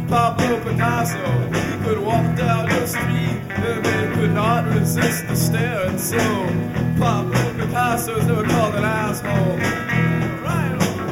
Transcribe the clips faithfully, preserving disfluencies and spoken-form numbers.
Pablo Picasso, he could walk down your street and they could not resist the stare. And so Pablo Picasso's never called an asshole. Right.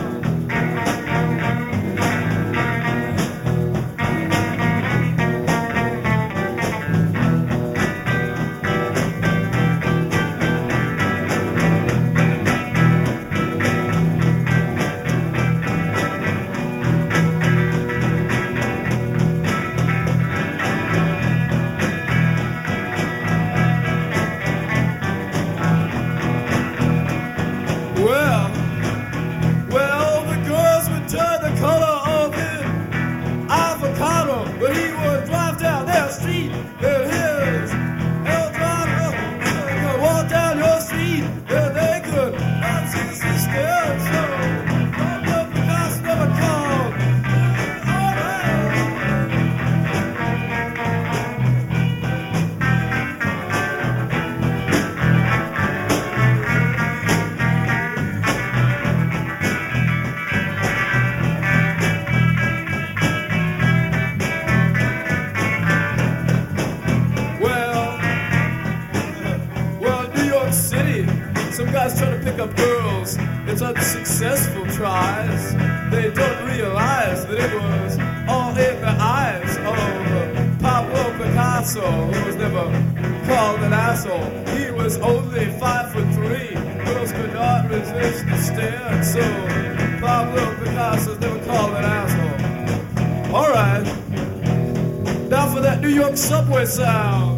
Unsuccessful tries, they don't realize that it was all in the eyes of Pablo Picasso, who was never called an asshole. He was only five foot three, girls could not resist the stare, and so Pablo Picasso's never called an asshole. Alright, now for that New York subway sound.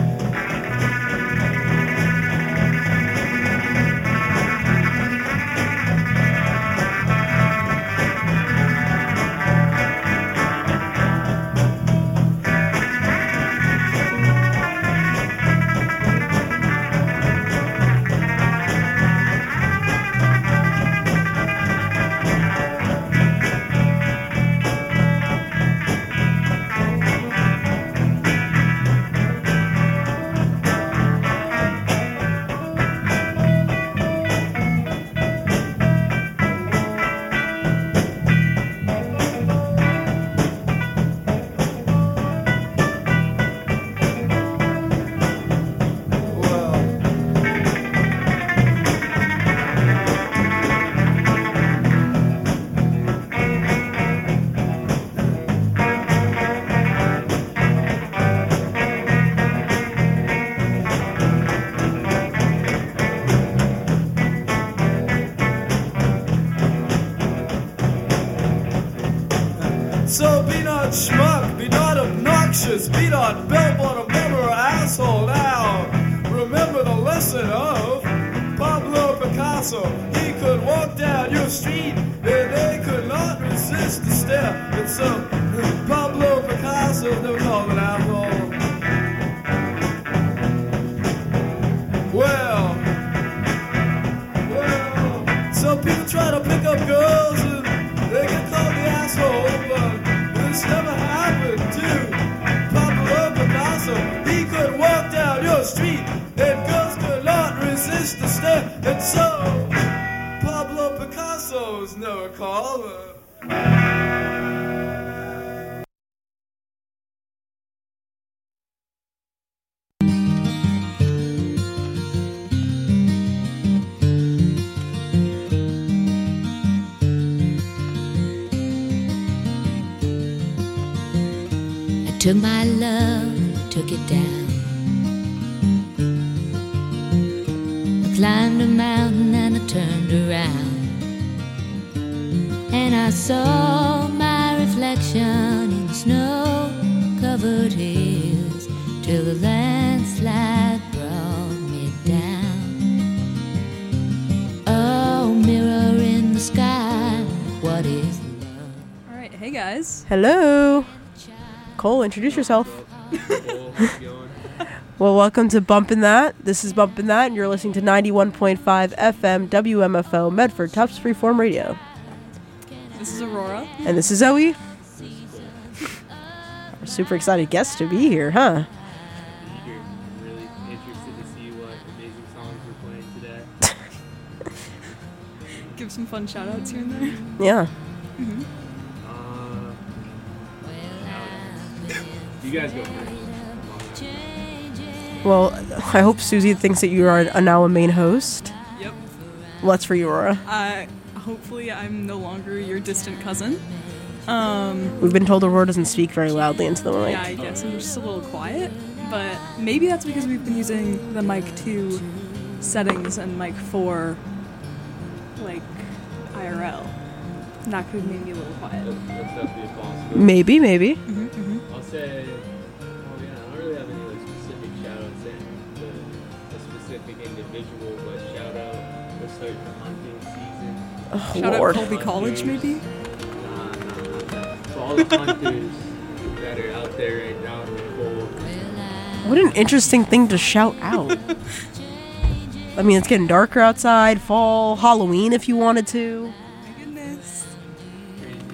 So be not schmuck, be not obnoxious, be not bell-bottom member or asshole. Now, remember the lesson of Pablo Picasso. He could walk down your street and they could not resist the stare. And so Pablo Picasso never called an asshole. Well, well, some people try to pick up girls and they get called the asshole, but this never happened to Pablo Picasso. He could walk down your street and girls could not resist the stare. And so Pablo Picasso's never called her. Took my love, took it down. I climbed a mountain and I turned around, and I saw my reflection in snow-covered hills till the landslide brought me down. Oh, mirror in the sky, what is love? All right, hey guys. Hello. Cole, introduce yourself. Well, welcome to Bumpin' That. This is Bumpin' That, and you're listening to ninety-one point five F M W M F O Medford Tufts Freeform Radio. This is Aurora. And this is Zoe. We're super excited guests to be here, huh? You're really interested to see what amazing songs we're playing today. Give some fun shout outs here and there. Yeah. Mm-hmm. Uh, You guys go first. Well, I hope Susie thinks that you are a, now a main host. Yep. Well, that's for you, Aurora. Uh, hopefully I'm no longer your distant cousin. Um, We've been told Aurora doesn't speak very loudly into the mic. yeah, I guess I'm just a little quiet, but maybe that's because we've been using the mic two settings and mic four, like, I R L. And that could have made me a little quiet. That's, that's definitely a possibility. Maybe, maybe. Mm-hmm, mm-hmm. I'll say, well, yeah, I don't really have any like specific shout-outs in to a specific individual, but shout-out to start the hunting season. Oh, Shout Lord. out Colby College, maybe? Nah, nah, not that. To all the hunters that are out there right now in the cold. What an interesting thing to shout out. I mean, it's getting darker outside, fall, Halloween if you wanted to. My goodness. Crazy.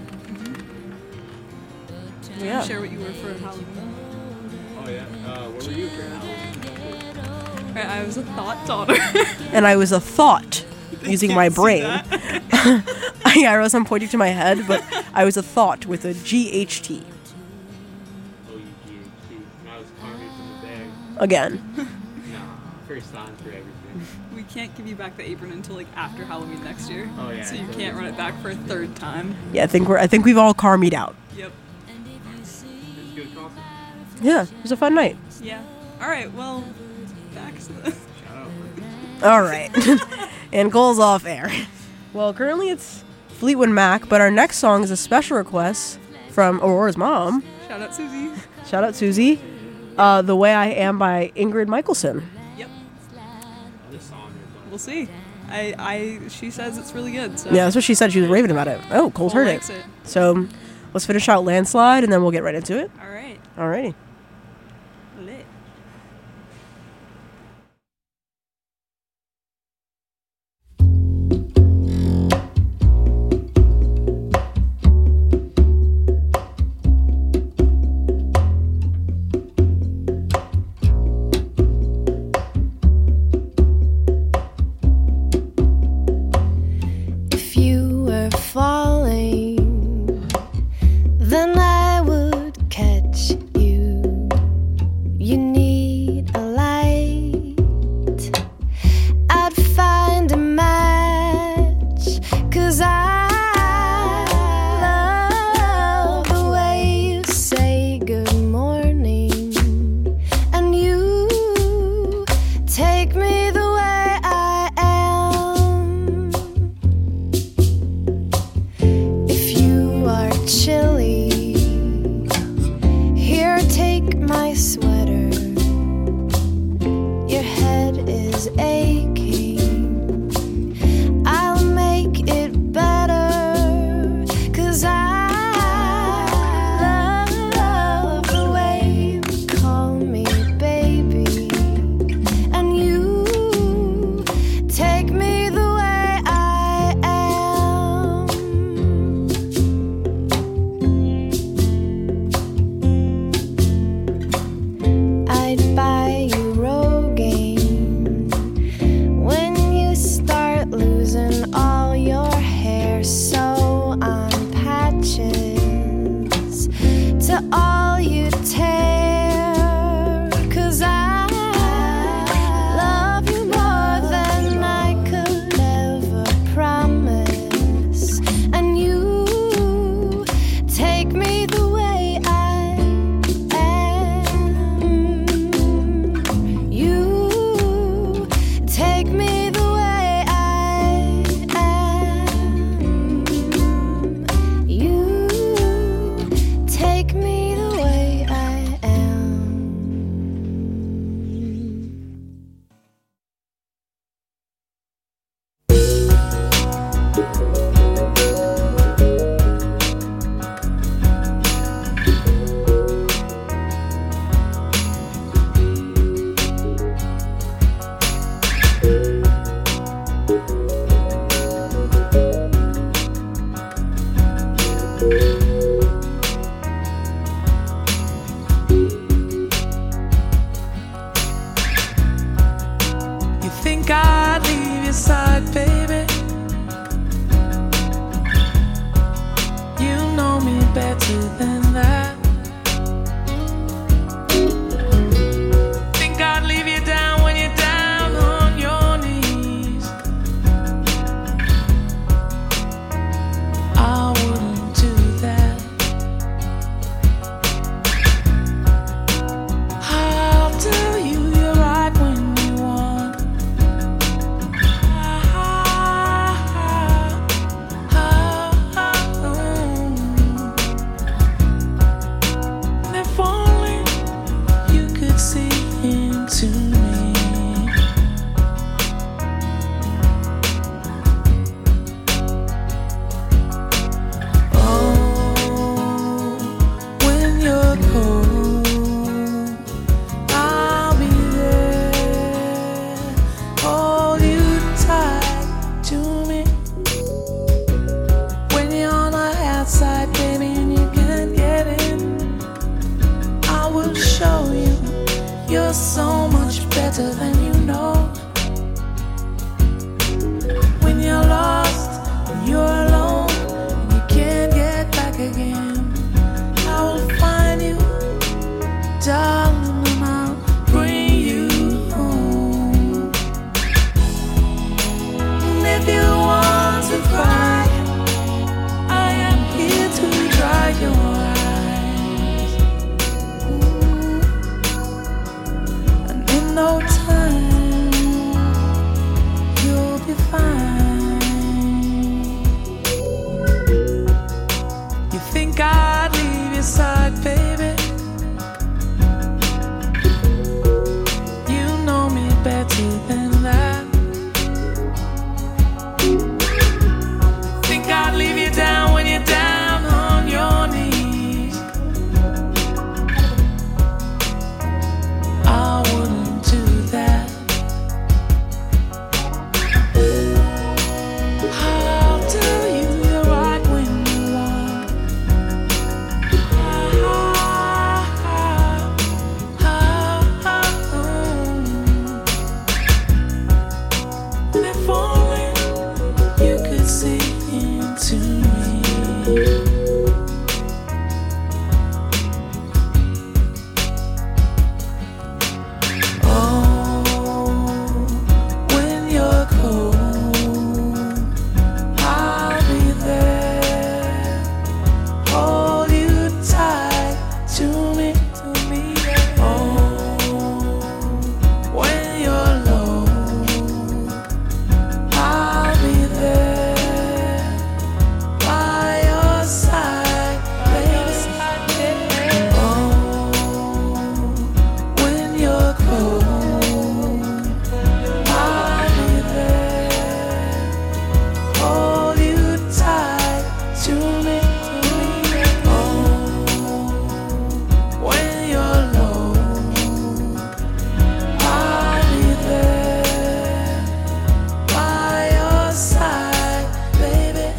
Can Yeah. you share what you were for Halloween? Oh yeah. Uh, what were you for Halloween? Right, I was a thought daughter. And I was a thought using my Can't see brain. that. Yeah, I realize I'm pointing to my head, but I was a thought with a G H T. Oh, you G H T. And I was carving from the bag. Again. Nah, first time for everything. We can't give you back the apron until like after Halloween next year. Oh, yeah, So you totally. can't run it back for a third time. Yeah, I think we're I think we've all karmied out. Yep. It's good coffee. Yeah, it was a fun night. Yeah. All right. Well, back to the. Shout out. All right. And goals off air. Well, currently it's Fleetwood Mac, but our next song is a special request from Aurora's mom. Shout out Susie. Shout out Susie. Uh, The Way I Am by Ingrid Michaelson. Yep. This song is We'll see. I, I, she says it's really good. So Yeah, that's what she said. She was raving about it. Oh, Cole's Cole heard likes it. it. So let's finish out Landslide, and then we'll get right into it. All right. Alrighty. Lit. If you were falling, then I would catch you. You need a light. I'd find a match, 'cause I love the way you say good morning, and you take me the way I am. If you are chilly, here, take my sweater. Your head is aching. I'll make it better, 'cause I love the way you call me baby, and you take me the way I am. I'd buy you Rogaine when you start losing all your hair, sew on patches to all you tear, 'cause I love you more than I could ever promise, and you take me the way I am. You take me the way I am. You take me the you're cold, I'll be there. Hold you tight to me. When you're on the outside, baby, and you can't get in, I will show you you're so much better than you know. When you're lost and you're alone and you can't get back again, I will find you, darling, and I'll bring you home. And if you want to cry, I am here to dry your eyes. Ooh. And in no time, you'll be fine. You think I'd leave your side, baby? You know me better than that. Think I'd leave you down when you're down on your knees? I wouldn't do that. I'll tell you you're right when you are. Ah, ah, ah, ah, oh. And if only you could see into me. Oh, when you're cold, I'll be there. Hold you tight to me, to me. Oh, when you're low, I'll be there by your side, baby. Oh, when you're cold, I'll be there. Hold you tight to me, to me. Oh, when you're low, I'll be there by your side, baby.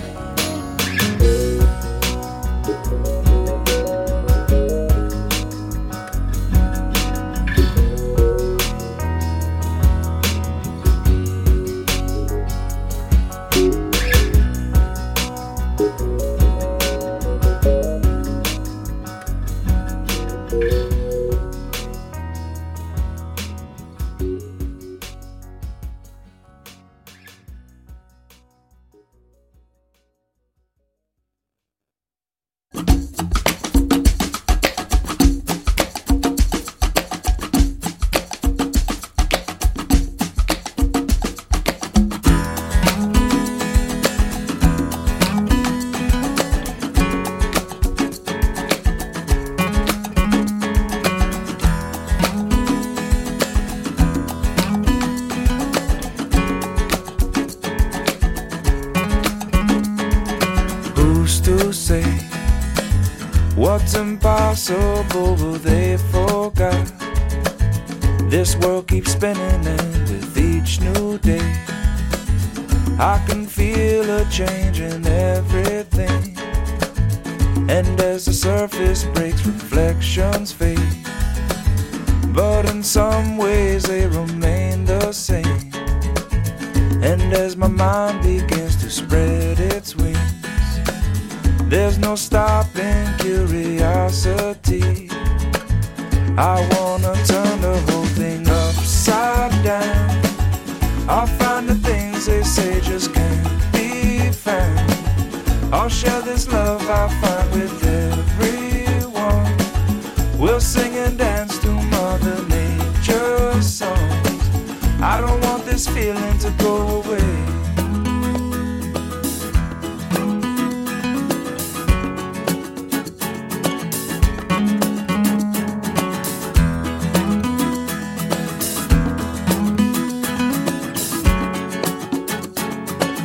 Who's to say what's impossible, but they forgot? This world keeps spinning, and with each new day, I can feel a change in everything. And as the surface breaks, reflections fade, but in some ways they remain the same. And as my mind begins to spread its wings, there's no stopping curiosity. I wanna turn the whole thing upside down. I'll find the things they say just can't be found. I'll share this love I find with everyone. We'll sing and dance to Mother Nature's songs. I don't want this feeling to go away.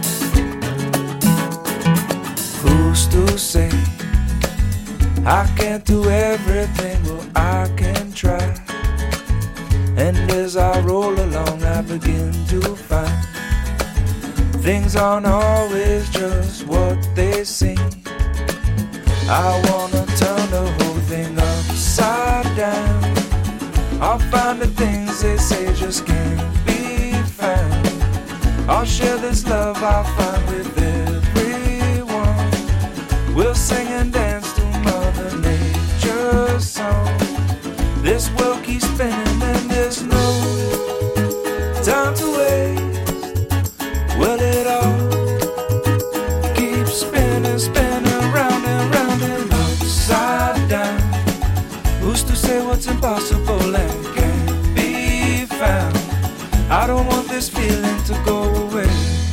I can can't do everything, well I can try. And as I roll along I begin to find things aren't always just what they seem. I wanna turn the whole thing upside down. I'll find the things they say just can't be found. I'll share this love I find with everyone. We'll sing and dance to Mother Nature's song. This world keeps spinning and there's no time to waste. Well, it all keeps spinning, spinning round and round and upside down. Who's to say what's impossible and can't be found? I don't want this feeling to go away.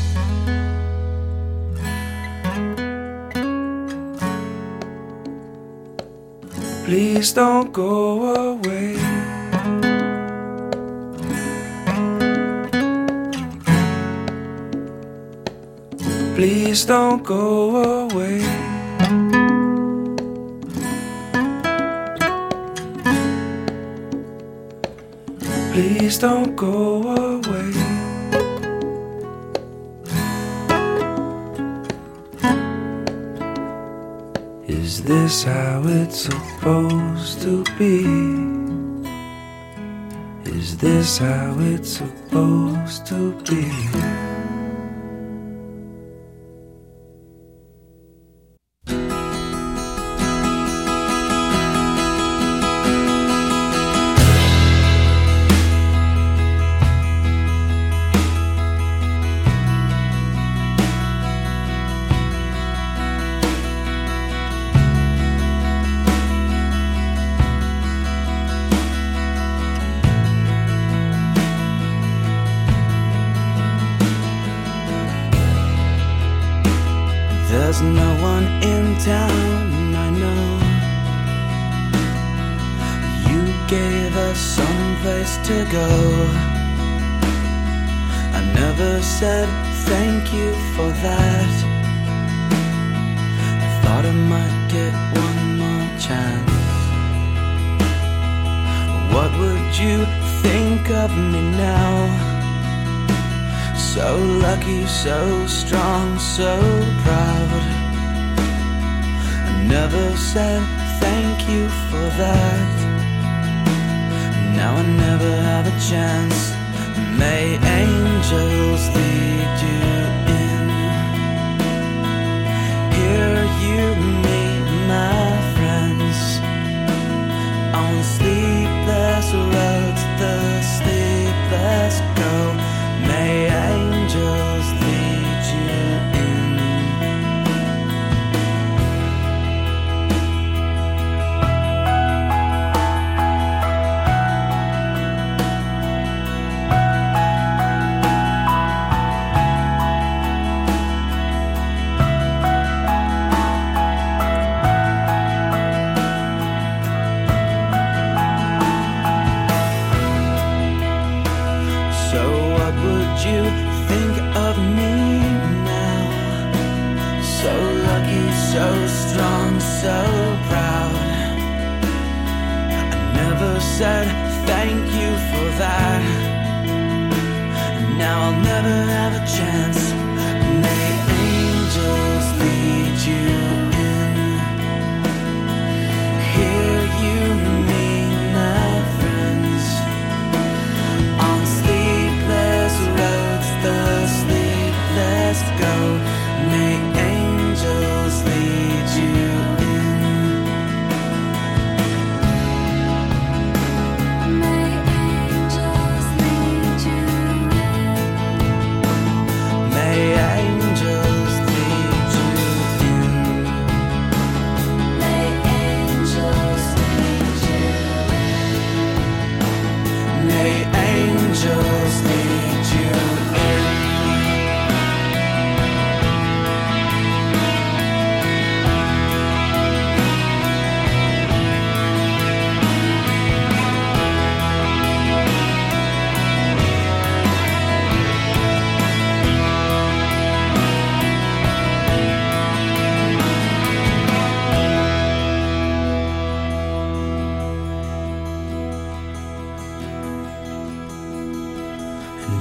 Please don't go away. Please don't go away. Please don't go away. Is this how it's supposed to be? Is this how it's supposed to be? There's no one in town, I know. You gave us some place to go. I never said thank you for that. I thought I might get one more chance. What would you think of me now? So lucky, so strong, so proud. I never said thank you for that. Now I never have a chance. May angels lead you in. Here you meet my friends. On sleepless roads, the sleepless go. May angels lead you in. So what would you think of me now? So lucky, so strong, so proud. I never said thank you for that. Now I'll never have a chance. May angels lead you in. Here you meet my friends. On sleepless roads, the sleepless go. May angels lead you in. May angels lead you in. May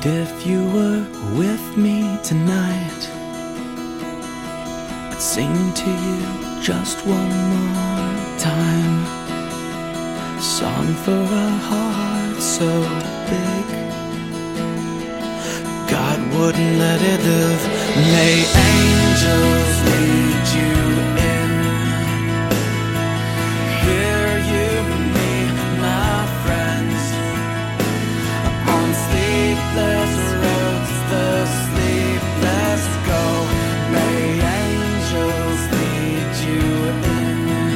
And if you were with me tonight, I'd sing to you just one more time. A song for a heart so big God wouldn't let it live. May angels lead you in. Hear you, me, my friends, on sleepless roads, the sleepless go. May angels lead you in.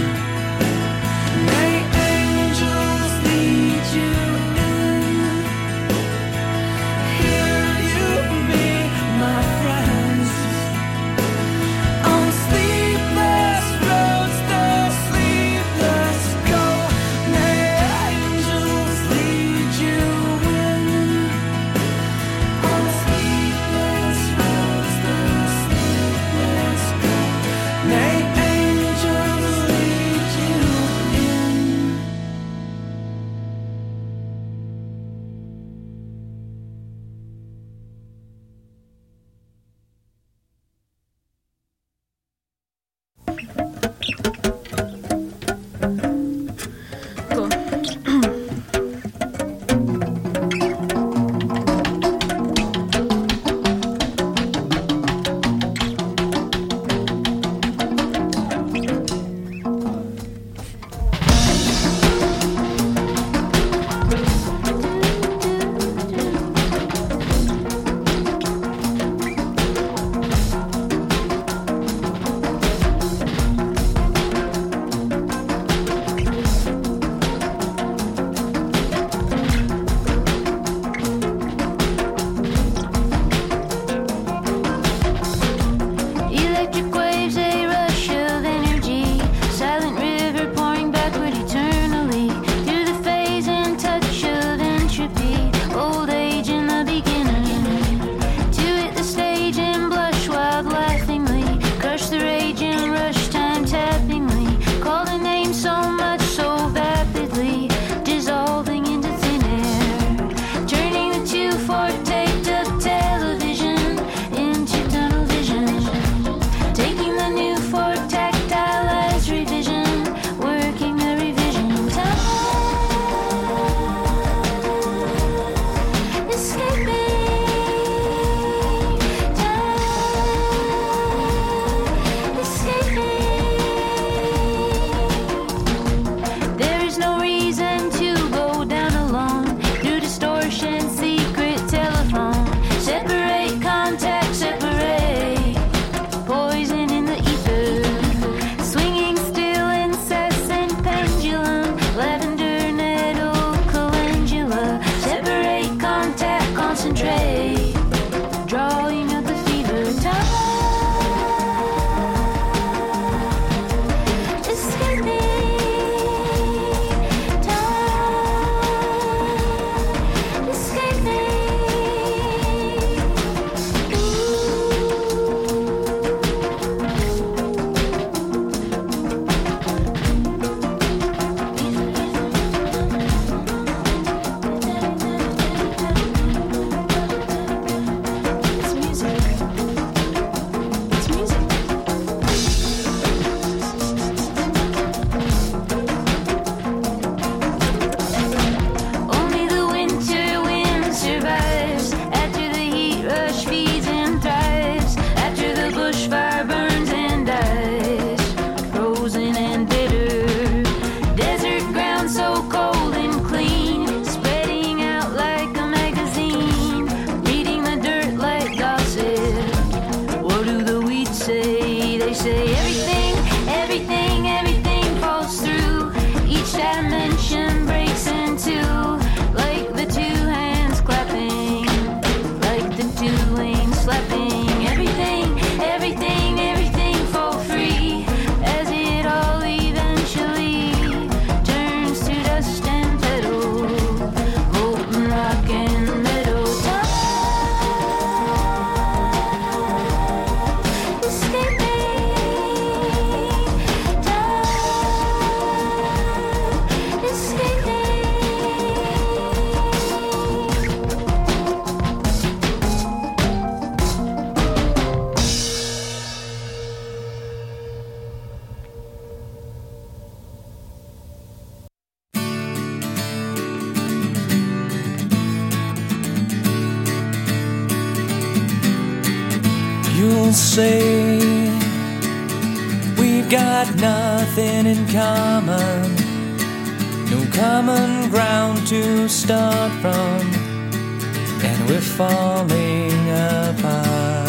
May angels lead you in. Hear you, me, my friends, on sleepless say we've got nothing in common, no common ground to start from, and we're falling apart.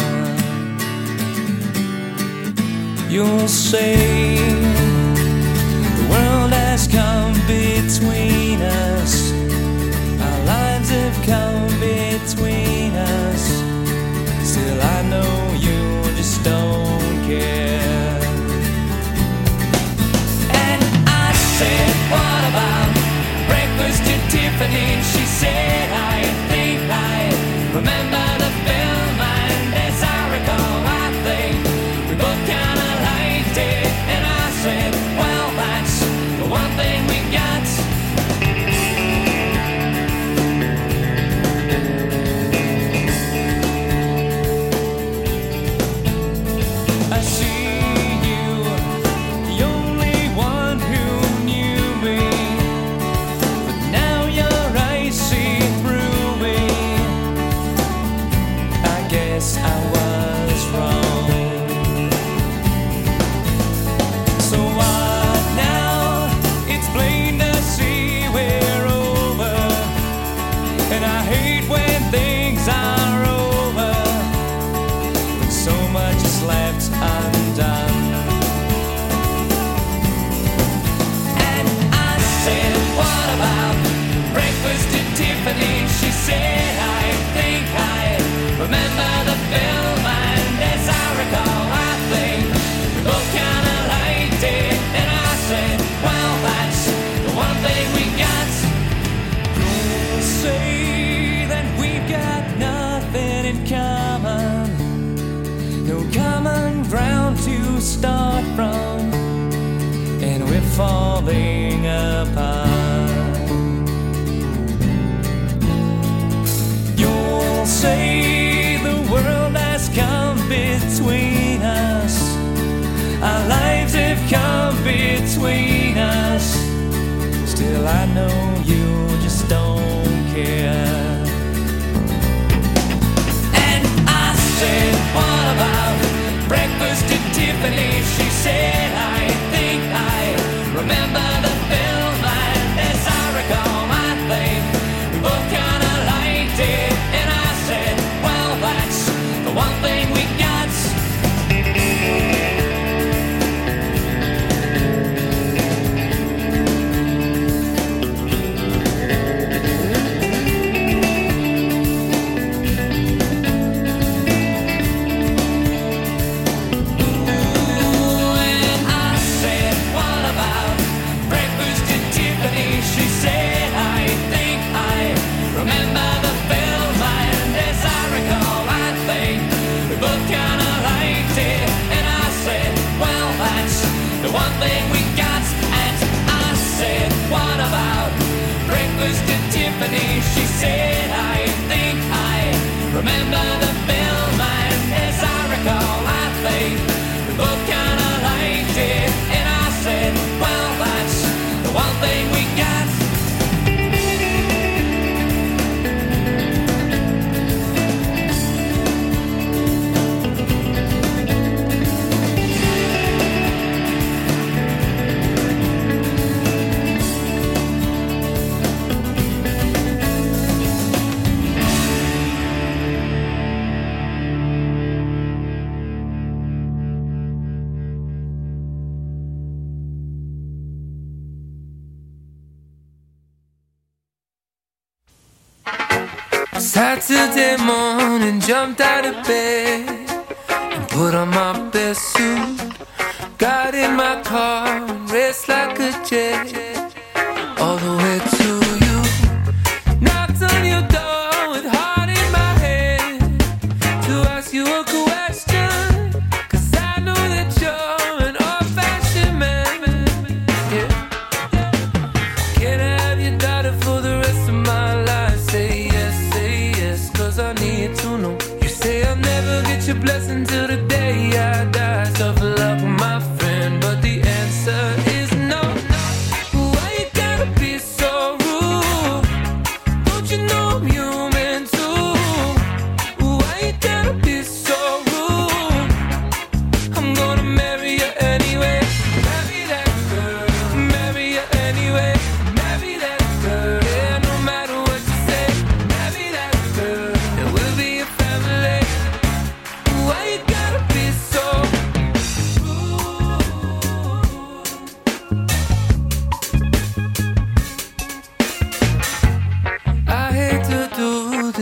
You'll say the world has come between us, our lives have come between us. Still I know you just don't care. And I said, what about breakfast at Tiffany? She said, I think I remember the film, and as I recall, I think we both kinda liked it. And I said, well, that's the one thing we got. I see you, the only one who knew me, but now your eyes see through me. I guess I was wrong. So what now? It's plain to see we're over, and I hate when things are over, when so much is left undone. And I said, what about breakfast at Tiffany? She said, I think I remember the film, and as I recall, I think we both kinda liked it. And I said, well, that's the one thing we got. You'll say that we've got nothing in common, no common ground to start from, and we're falling apart. You'll say the world has come between us, our lives have come between us. Still I know you just don't care. And I said, what about breakfast at Tiffany? She said, I think I remember the film, and as I recall, I think we both kinda liked it. And I said, well, that's the one thing we got. And I said, what about breakfast at Tiffany? She said, I think I remember the film, and as I recall, I think we both kinda liked it. And I said, well, that's the one thing we got. And I said, what about breakfast at Tiffany? She said, I think I remember the film, and as I recall, I think we both kinda liked it. And I said, well, that's the one thing we got. Saturday morning, jumped out of bed and put on my best suit. Got in my car and raced like a jet all the way to you. Knocked on your door with heart in my head to ask you a question, 'cause I know that you're an old-fashioned man. Yeah. Can I have your daughter for the rest of my life? Say yes, say yes, 'cause I need to know. You say I'll never get your blessing till the day I die. Tough luck, my friend, but the answer is no. Why you gotta be so rude? Don't you know I'm human too? Why you gotta be so rude?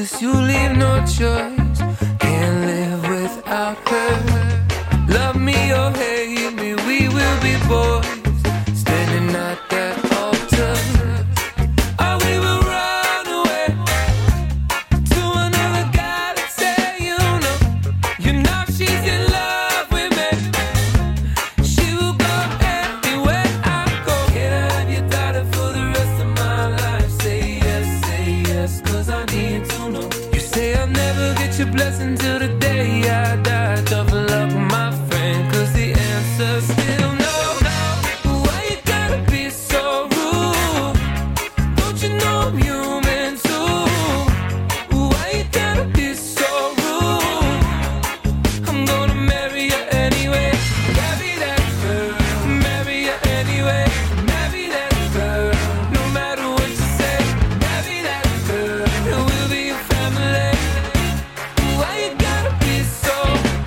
cause you leave no choice. Can't live without her. Love me or hate me, we will be boys. Standing at that altar. Or we will run away to another galaxy, you know. You know she's in love with me. She will go anywhere I go. Can I have your daughter for the rest of my life? Say yes, say yes, cause I need to know. You say I'll never get your blessing till the day I die. Tough luck, my friend, cause the answer's still no. Why you gotta be so rude? Don't you know I'm human too? Why you gotta be so rude? I'm gonna marry you anyway. Marry that girl. Marry you anyway. Marry that girl. No matter what you say. Marry that girl. And we'll be a family. Why you gotta be so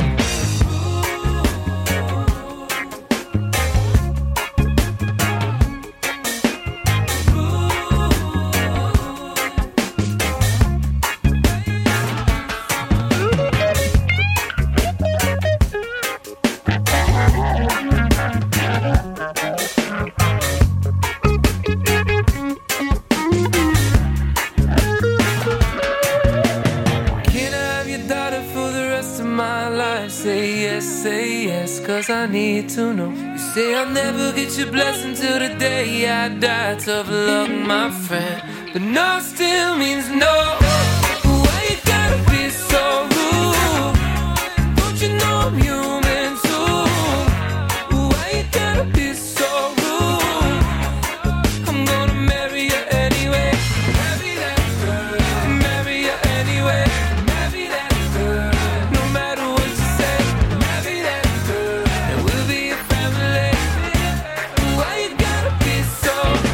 Can I have your daughter for the rest of my life? Say yes, say yes, cause I need to know. You say I'll never get your blessing till the day I die. Tough luck, my friend, but no still means no. Why you gotta be so rude? Don't you know I'm human too? Why you gotta be so rude? I'm gonna marry you anyway. Marry that girl. Marry you anyway. Marry that girl. No matter what you say. Marry that girl. And we'll be a family. Why you gotta be so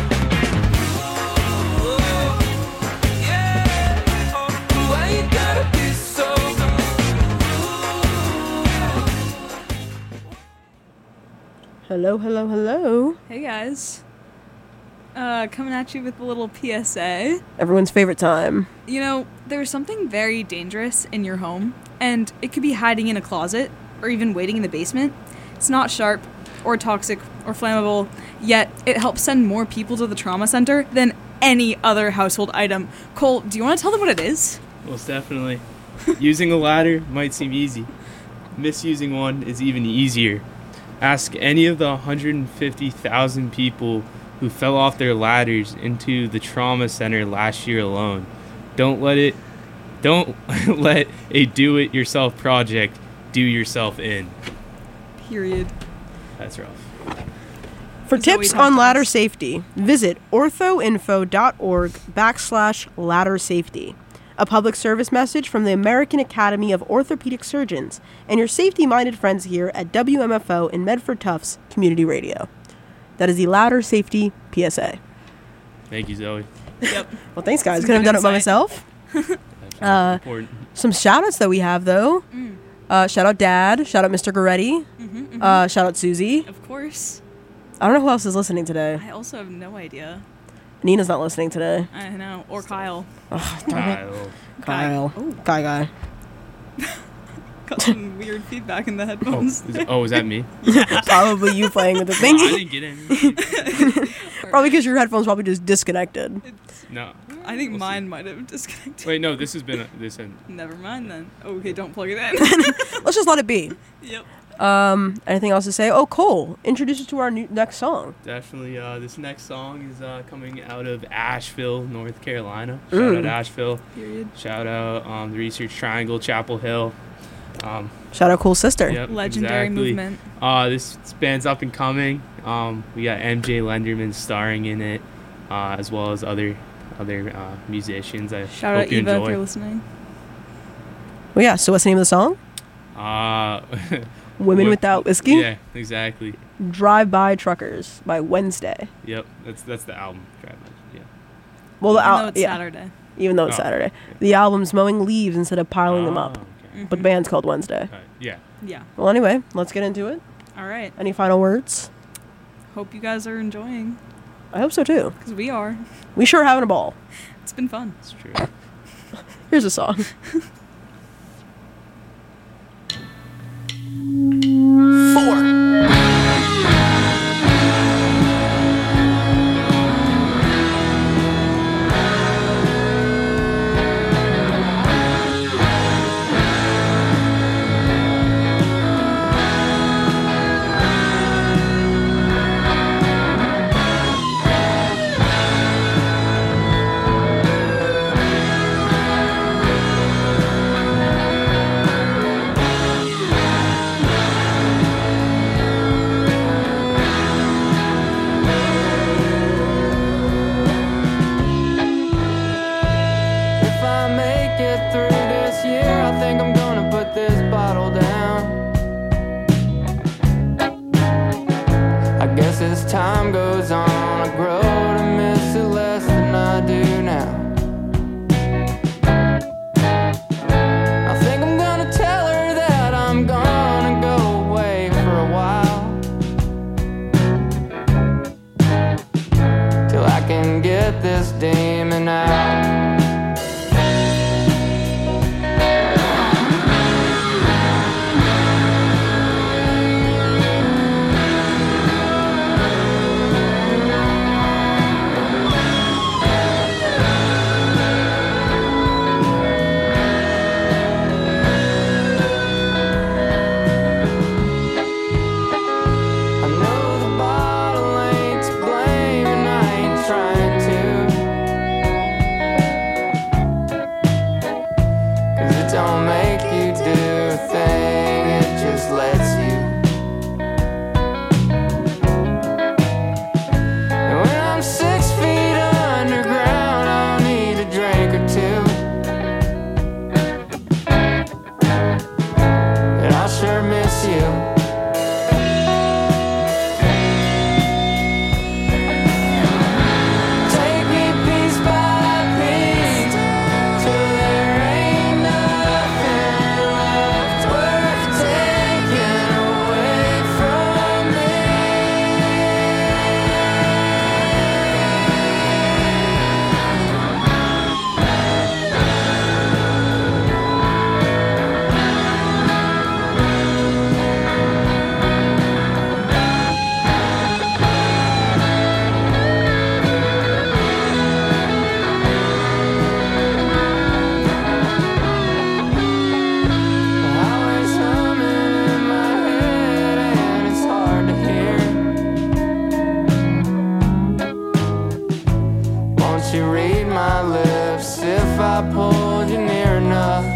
rude? Yeah. Why you gotta be so rude? Hello, hello, hello. Hey guys. Uh, coming at you with a little P S A. Everyone's favorite time. You know, there's something very dangerous in your home, and it could be hiding in a closet or even waiting in the basement. It's not sharp or toxic or flammable, yet it helps send more people to the trauma center than any other household item. Cole, do you want to tell them what it is? Most definitely. Using a ladder might seem easy. Misusing one is even easier. Ask any of the one hundred fifty thousand people who fell off their ladders into the trauma center last year alone. Don't let it don't let a do-it-yourself project do yourself in. Period. That's rough. For Zoe tips on ladder Tompkins. safety, visit orthoinfo.org backslash ladder safety. A public service message from the American Academy of Orthopedic Surgeons and your safety-minded friends here at W M F O and Medford Tufts Community Radio. That is the ladder safety P S A. Thank you, Zoe. Yep. Well, thanks, guys. Some Couldn't have good done it by insight. myself. That's Uh, important. Some shout-outs that we have, though. Mm. Uh, shout out Dad. Shout out Mister Goretti. Mhm, mhm. Uh, shout out Susie. Of course. I don't know who else is listening today. I also have no idea. Nina's not listening today. I know. Or Kyle. Oh, darn it. Kyle. Kyle. Oh. Kai guy. Got some weird feedback in the Oh, headphones. is, oh, is that me? Probably you playing with the I thing. didn't get any. Probably because your headphones probably just disconnected. No. I think We'll see. mine might have disconnected. Wait, no. This has been this. And Never mind then. Okay, don't plug it in. Let's just let it be. Yep. Um, anything else to say? Oh, Cole, introduce us to our new next song. definitely, uh, this next song is uh, coming out of Asheville, North Carolina. Shout out Mm. Asheville. Period. Shout out um, the Research Triangle, Chapel Hill. Um, Shout out Cool Sister. yep, Legendary exactly. movement. Uh, this band's up and coming. Um, we got M J Lenderman starring in it, uh, as well as other other uh, musicians. I Shout hope out you Eva if enjoy. you're listening. Well, yeah. So what's the name of the song? Uh, Women what- Without Whiskey. Yeah, exactly. Drive By Truckers by Wednesday. Yep, that's that's the album. Drive By, yeah. Well, the Even al- though it's yeah. Saturday. Even though it's Oh. Saturday. The album's Mowing Leaves instead of piling them up. Oh, okay. Mm-hmm. But the band's called Wednesday. Alright, yeah. Yeah. Well, anyway, let's get into it. All right. Any final words? Hope you guys are enjoying, I hope so too. because we are. We sure are having a ball. It's been fun. That's true. Here's a song. If I make it through this year, I think I'm gonna put this bottle down. I guess as time goes on, I grow to miss it less than I do now. I think I'm gonna tell her that I'm gonna go away for a while, till I can get this demon out. I know the bottle ain't to blame, and I ain't trying to, 'cause it don't make you do a thing, it just lets you. And when I'm six feet underground, I'll need a drink or two, and I'll sure miss you. Take me piece by piece, till there ain't nothing left worth taking away from me. The highway's humming in my head, and it's hard to hear. Won't you read my lips if I pulled you near enough?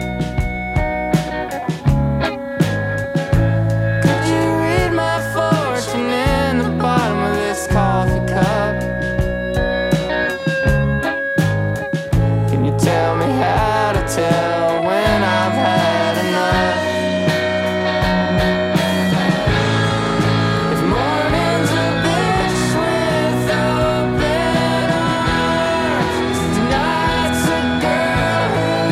Could you read my fortune in the bottom of this coffee cup? Can you tell me how to tell when I've had enough? If morning's a bitch with open arms, tonight's a girl who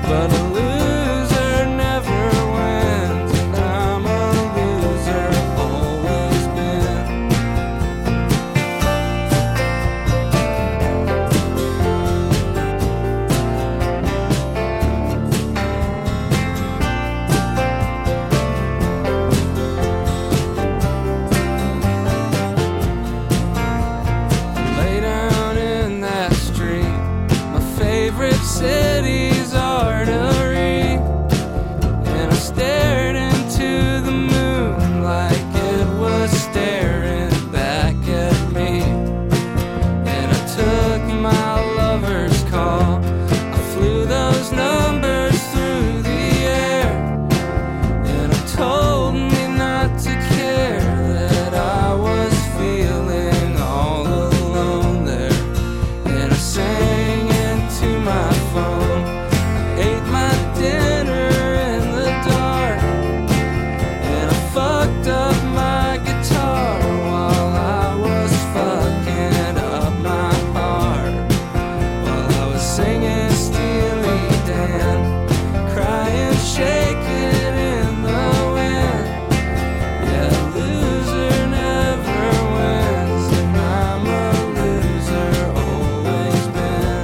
but a loser never wins, and I'm a loser, always been. Lay down in that street, my favorite city's artery, and I stared into the moon like it was staring back at me. And I took my lover's call, I flew those numbers through the air, and I told me not to care that I was feeling all alone there. And I sang into my phone, ate my dinner in the dark, and I fucked up my guitar while I was fucking up my heart. While I was singing Steely Dan, crying, shaking in the wind. Yeah, loser never wins, and I'm a loser, always been.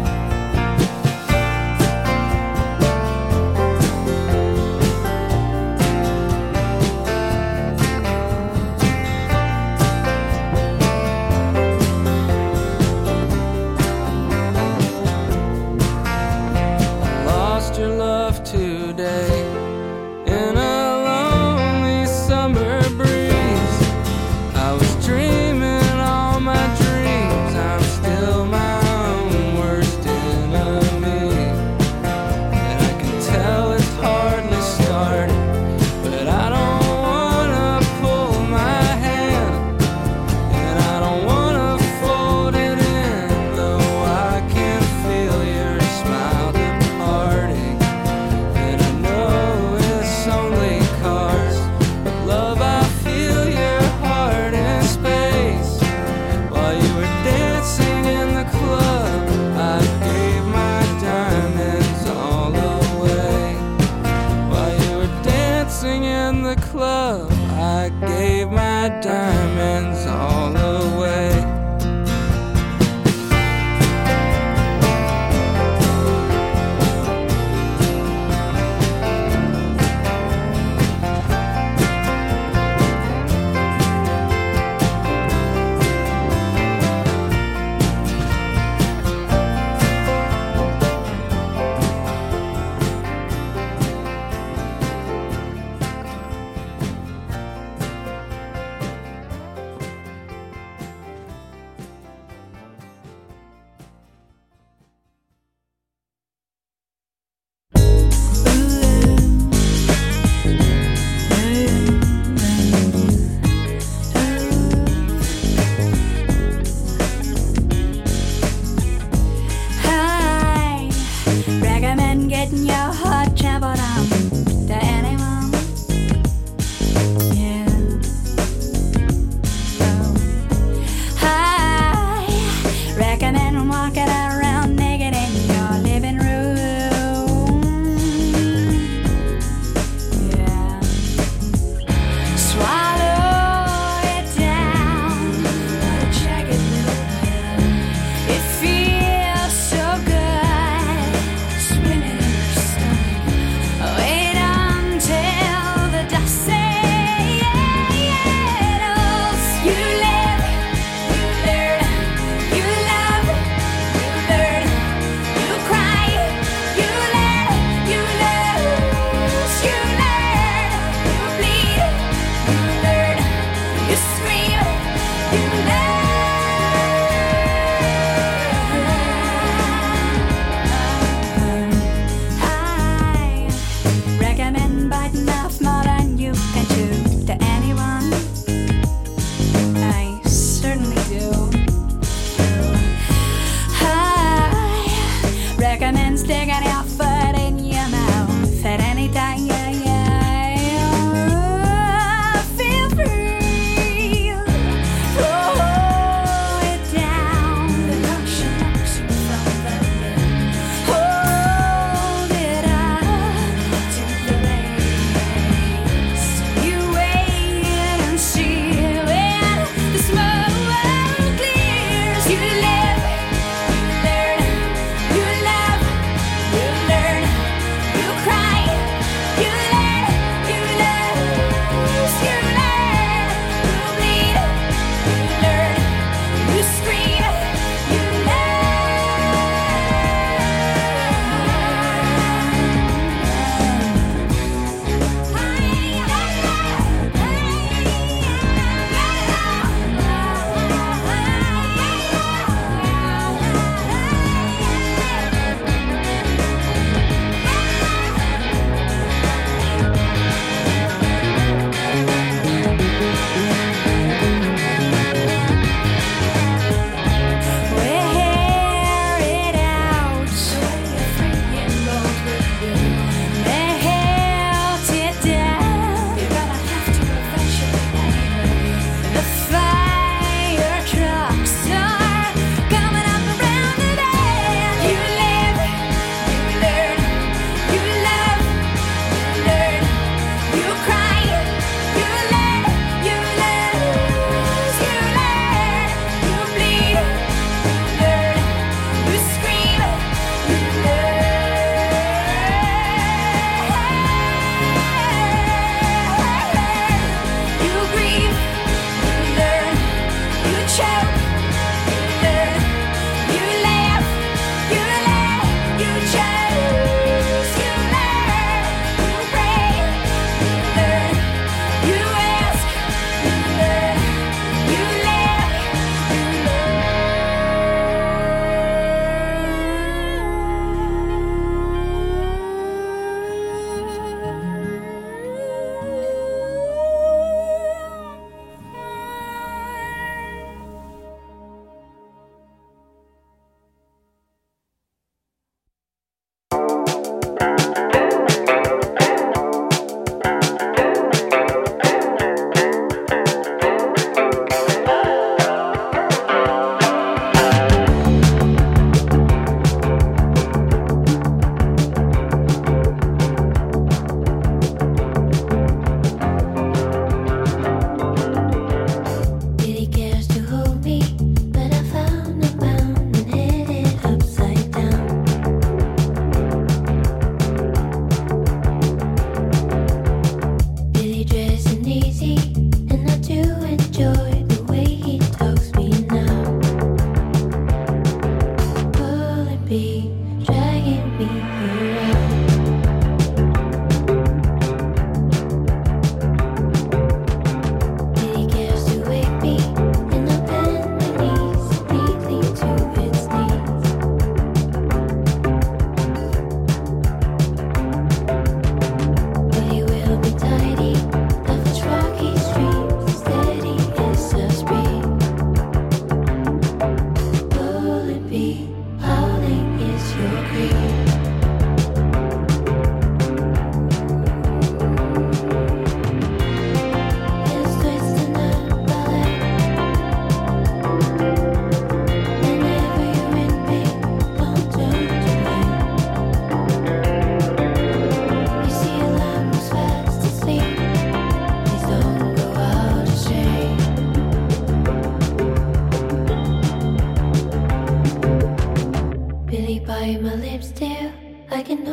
I lost your love today in a lonely summer breeze. I was dreaming all my dreams, I'm still my own worst enemy. And I can tell it's hardly started, but I don't wanna pull my hand, and I don't wanna fold it in, though I can feel your smile departing. And I know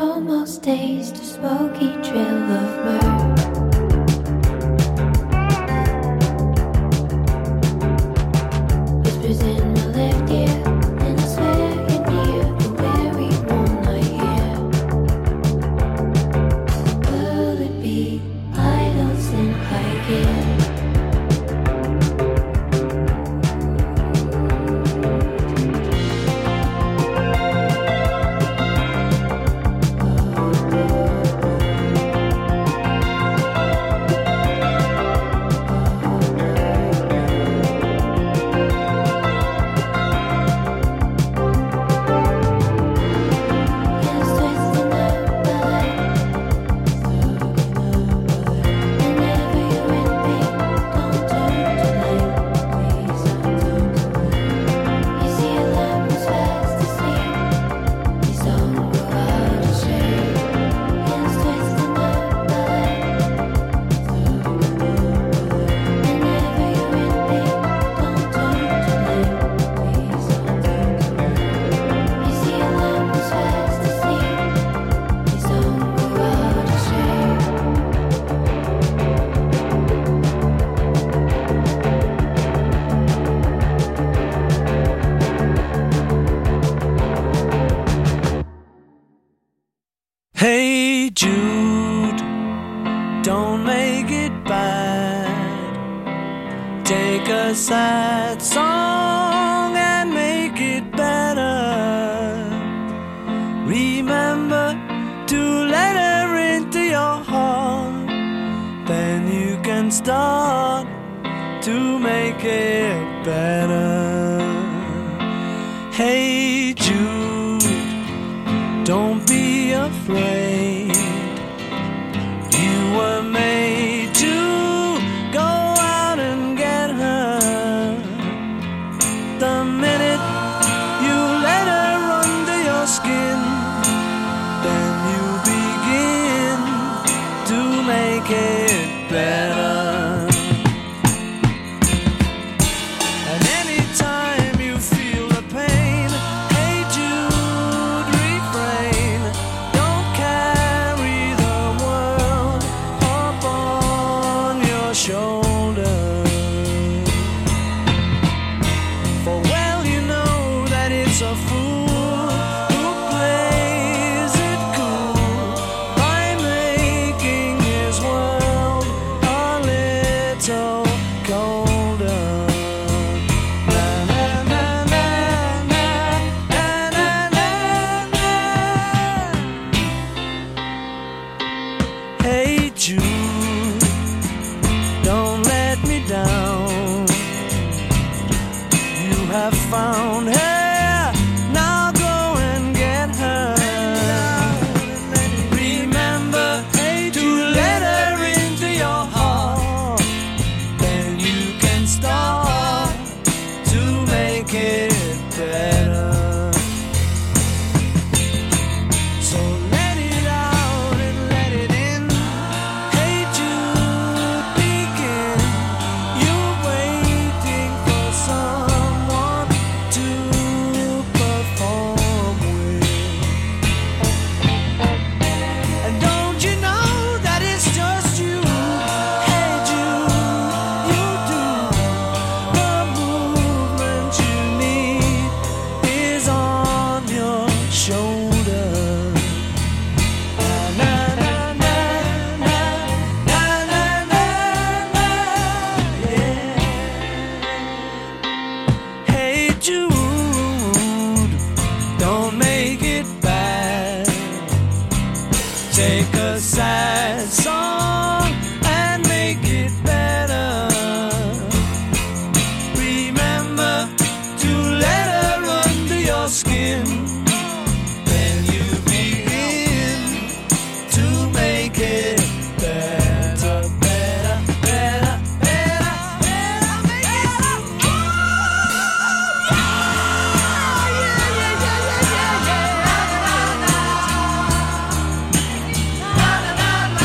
almost taste a smoky trail of myrrh. Whispers in my left ear, and I swear you're near the very moonlight here. Will it be idols in high gear? Hey Jude, don't make it bad. Take a sad song and make it better. Remember to let her into your heart. Then you can start to make it better. Hey Jude, don't be afraid. You were made to go out and get her. The minute you let her under your skin, then you begin to make it better. And anytime you feel the pain, hey Jude, refrain. Don't carry the world upon your shoulder. For well you know that it's a fool who plays it cool by making his world a little colder. Na, na, na, na, na, na, na, na, na. Hey Jude, don't let me down. You have found her, now go and get her. Remember to let her into your heart. Then you can start to make it better. So let it out and let it in. Hey Jude, begin. You're waiting for someone to perform with. And don't you know that it's just you? Hey Jude, you do. The movement you need is on your shoulder. Na na na na na na na na, yeah. Hey Jude, don't make it bad. Take a sad song and make it better. Remember to let her under your skin. Then you begin to make it better, better, better, better, better, make it better.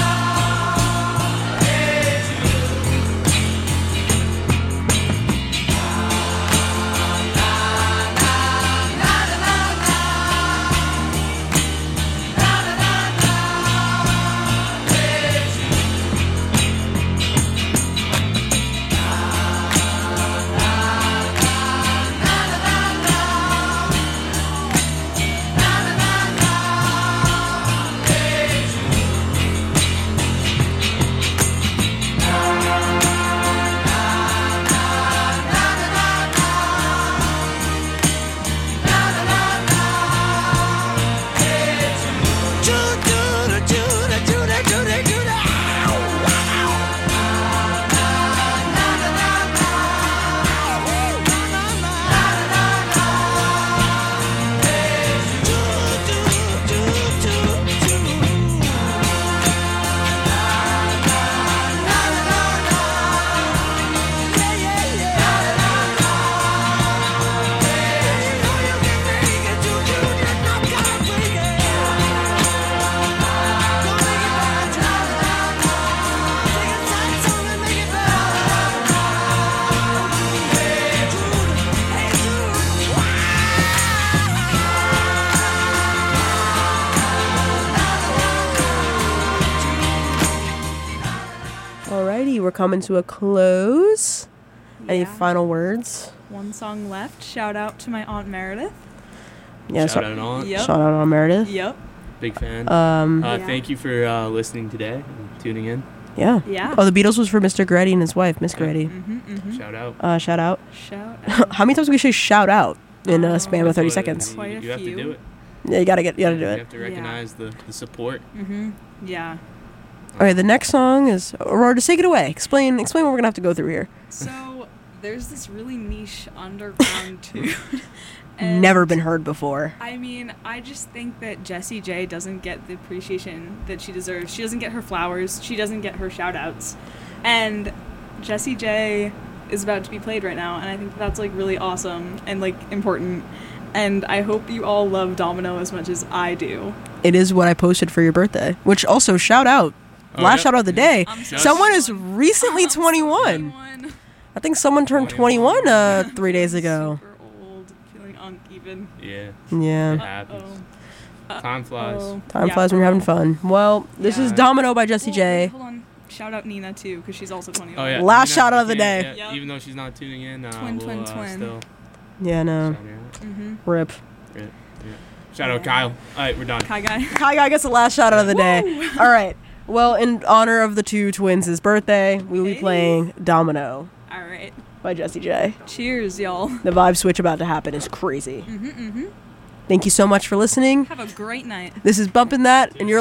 we're coming to a close. Any Yeah. final words? One song left. Shout out to my Aunt Meredith. Yeah, Shout so- out on. Yep. shout out on Meredith. Yep. Big fan. Um, uh, Yeah. Thank you for uh, listening today and tuning in. yeah. Yeah. Oh, the Beatles was for Mister Greddy and his wife, Miss Greddy. Mm-hmm, mm-hmm. Shout out. Uh, shout out. Shout out. How many times do we say shout out in a Um, span of thirty But seconds? You, Quite a you have few. to do it. Yeah, you gotta get, you gotta do You it. have to recognize the, the support. Mm-hmm. Yeah. All right, the next song is Aurora. Just take it away. Explain, explain what we're gonna have to go through here. So there's this really niche underground tune. and Never been heard before. I mean, I just think that Jessie J doesn't get the appreciation that she deserves. She doesn't get her flowers. She doesn't get her shout outs. And Jessie J is about to be played right now, and I think that's like really awesome and like important. And I hope you all love Domino as much as I do. It is what I posted for your birthday. Which also shout out. Oh, Last yeah. shout out of the day. I'm so Someone is twenty-one. recently I'm so twenty-one. twenty-one. I think someone turned twenty-one uh, three days ago. Super old, feeling uneven. Yeah. Yeah. It happens. Uh-oh. Time flies. Uh-oh. Time Yeah, flies when you're having fun. Well, this is Yeah. Domino by Jessie Well, J. wait, hold on. Shout out Nina too, because she's also twenty-one. Oh yeah. Last Nina, shout out of we the can't- day. yeah, Yep. Even though she's not tuning in, uh, Twin, we'll, twin, uh, twin. still Yeah, no. shout her out. Mm-hmm. Rip. Yeah. Shout out Kyle. All right, we're done. Kai guy. Kai Guy gets the last shout out of the day. All right. Well, in honor of the two twins' birthday, we will be Hey. playing Domino All right. by Jessie J. Cheers, y'all. The vibe switch about to happen is crazy. Mm-hmm, mm-hmm. Thank you so much for listening. Have a great night. This is Bumpin' That, and you're